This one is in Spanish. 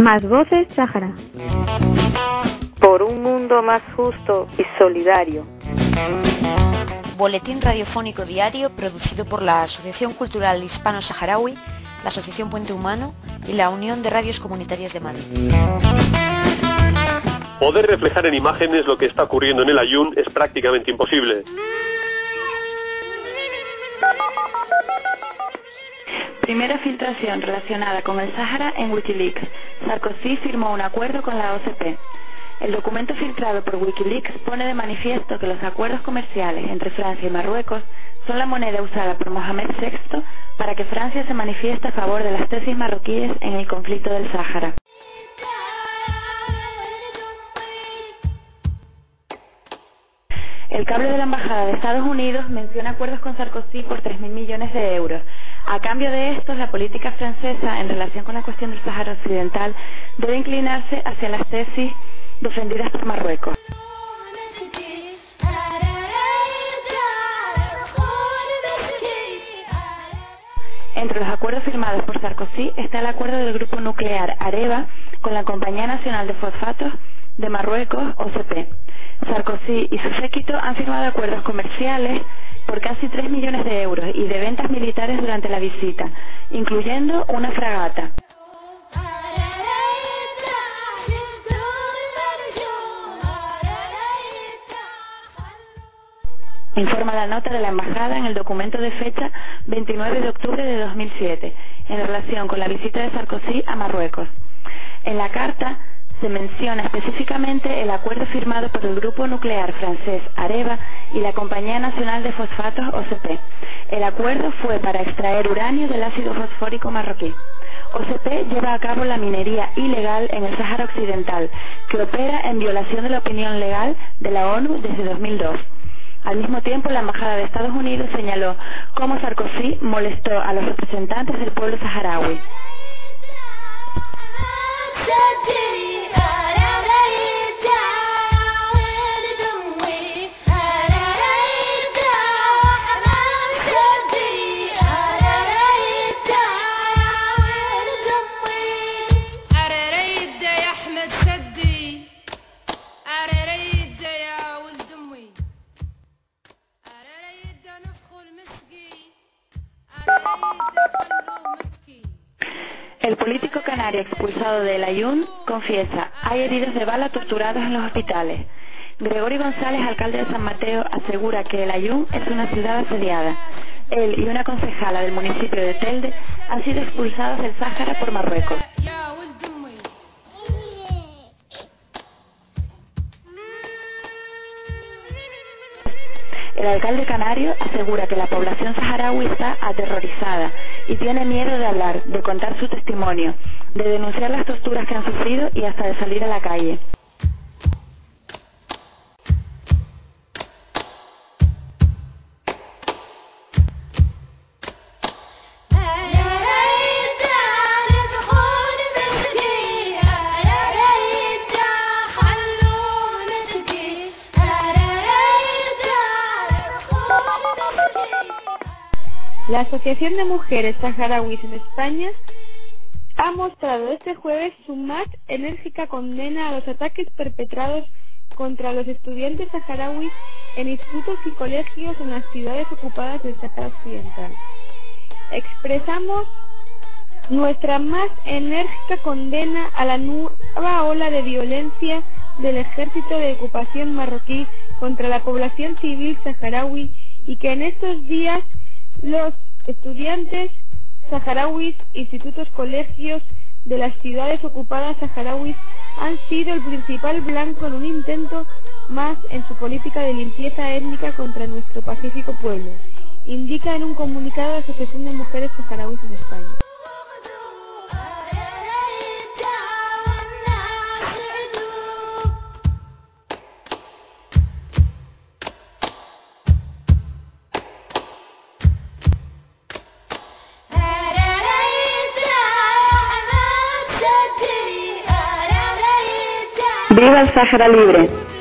Más voces Sáhara. Por un mundo más justo y solidario. Boletín radiofónico diario producido por la Asociación Cultural Hispano-Saharaui, la Asociación Puente Humano y la Unión de Radios Comunitarias de Madrid. Poder reflejar en imágenes lo que está ocurriendo en el Aaiún es prácticamente imposible. Primera filtración relacionada con el Sáhara en Wikileaks. Sarkozy firmó un acuerdo con la OCP. El documento filtrado por Wikileaks pone de manifiesto que los acuerdos comerciales entre Francia y Marruecos son la moneda usada por Mohamed VI para que Francia se manifieste a favor de las tesis marroquíes en el conflicto del Sáhara. El cable de la Embajada de Estados Unidos menciona acuerdos con Sarkozy por 3.000 millones de euros. A cambio de estos, la política francesa en relación con la cuestión del Sáhara Occidental debe inclinarse hacia las tesis defendidas por Marruecos. Entre los acuerdos firmados por Sarkozy está el acuerdo del grupo nuclear Areva con la Compañía Nacional de Fosfatos de Marruecos, OCP. Sarkozy y su séquito han firmado acuerdos comerciales por casi 3 millones de euros y de ventas militares durante la visita, incluyendo una fragata. Informa la nota de la Embajada en el documento de fecha 29 de octubre de 2007, en relación con la visita de Sarkozy a Marruecos. En la carta se menciona específicamente el acuerdo firmado por el grupo nuclear francés Areva y la Compañía Nacional de Fosfatos OCP. El acuerdo fue para extraer uranio del ácido fosfórico marroquí. OCP lleva a cabo la minería ilegal en el Sáhara Occidental, que opera en violación de la opinión legal de la ONU desde 2002. Al mismo tiempo, la Embajada de Estados Unidos señaló cómo Sarkozy molestó a los representantes del pueblo saharaui. El político canario expulsado del Aaiún confiesa: hay heridos de bala torturados en los hospitales. Gregorio González, alcalde de San Mateo, asegura que el Aaiún es una ciudad asediada. Él y una concejala del municipio de Telde han sido expulsados del Sáhara por Marruecos. El alcalde canario asegura que la población saharaui está aterrorizada y tiene miedo de hablar, de contar su testimonio, de denunciar las torturas que han sufrido y hasta de salir a la calle. La Asociación de Mujeres Saharauis en España ha mostrado este jueves su más enérgica condena a los ataques perpetrados contra los estudiantes saharauis en institutos y colegios en las ciudades ocupadas del Sáhara Occidental. Expresamos nuestra más enérgica condena a la nueva ola de violencia del ejército de ocupación marroquí contra la población civil saharaui y que en estos días los estudiantes saharauis, institutos, colegios de las ciudades ocupadas saharauis han sido el principal blanco en un intento más en su política de limpieza étnica contra nuestro pacífico pueblo, indica en un comunicado la Asociación de Mujeres Saharauis en España. ¡Viva el Sáhara libre!